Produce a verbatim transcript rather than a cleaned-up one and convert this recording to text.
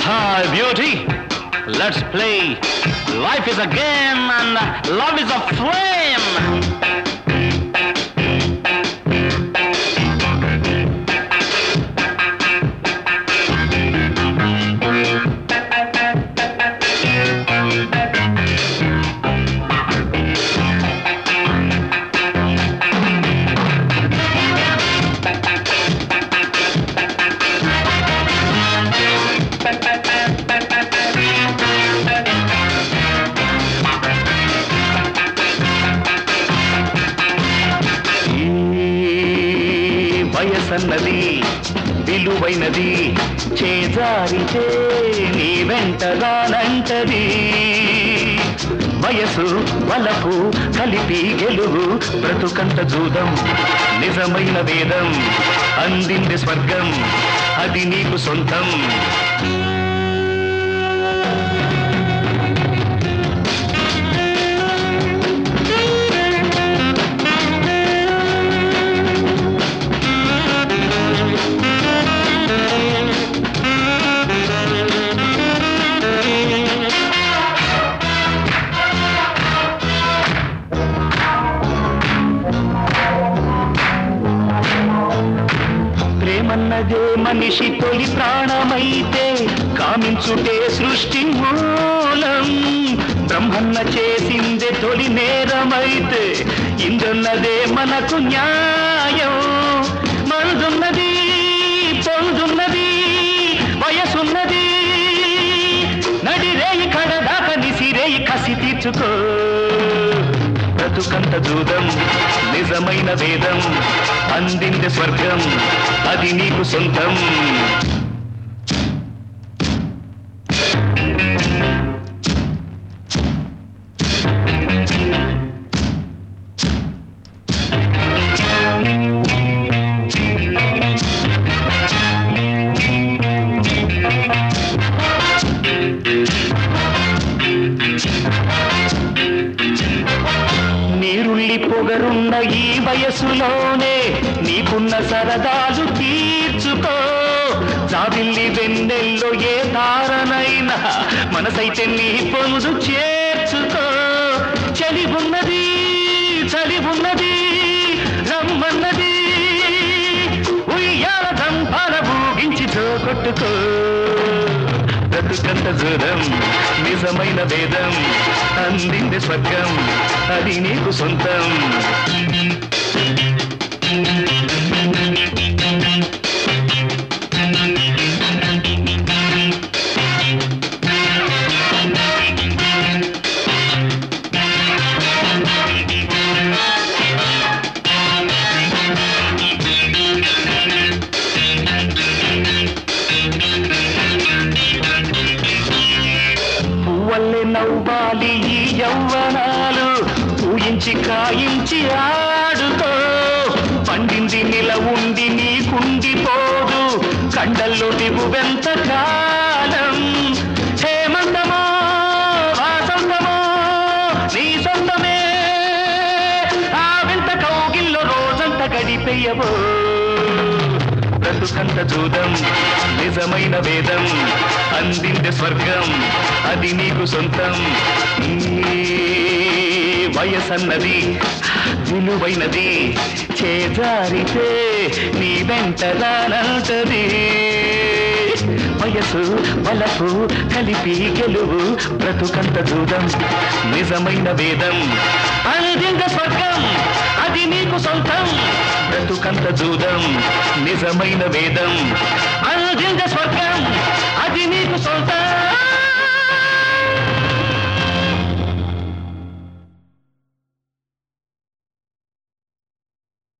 Hi, beauty. Let's play. Life is a game and love is a flame. వయసన్నది విలువైనది చేజారితే నీ వెంటగానంటది వయసు వలపు కలిపి గెలువు బ్రతుకంత జూదం నిజమైన వేదం అందింది స్వర్గం అది నీకు సొంతం ప్రేమన్నదే మనిషి తొలి ప్రాణమైతే కామించుటే సృష్టి మూలం బ్రహ్మన్న చేసిందే తొలి నేరమైతే ఇందున్నదే మనకు న్యాయం మందున్నది పొందున్నది వయసున్నది నడిరేయి కడదాక నిసిరేయి కసి తీర్చుకో బ్రతుకంత జూదం నిజమైన వేదం అందింది స్వర్గం అది నీకు సొంతం నీరుల్లి పొగరున్న ఈ వయసులోనే నీకున్న సరదాలు తీర్చుకో జాబిల్లి వెన్నెల్లో ఏ తారనైనా మనసైతే నీ పొందు చేర్చుకో చలి ఉన్నది చలి ఉన్నది రమ్మన్నది ఉయ్యాల దంపాల భూగించి జోకొట్టుకో బ్రతుకంత జూదం నిజమైన వేదం అందింది స్వర్గం అది నీకు సొంతం పువ్వల్లే నవ్వాలి ఈ యవ్వనాలు ఊయించి కాయించి ఆడుకో పండింది నిల ఉండి నీకుండిపోదు కండల్లో దిగువెంత కాలం హేమంతమో వాసంతమో నీ సొంతమే ఆ వింత కౌగిల్లో రోజంత గడిపెయ్యవో బ్రతుకంత జూదం నిజమైన వేదం అందింది స్వర్గం అది నీకు సొంతం వయసన్నది విలువైనది చేజారితే నీ వెంటగానంటది వయసు వలపు కలిపి గెలువు బ్రతుకంత జూదం నిజమైన వేదం అందింది స్వర్గం అది నీకు సొంతం బ్రతుకంత జూదం నిజమైన వేదం అందింది స్వర్గం అది నీకు సొంతం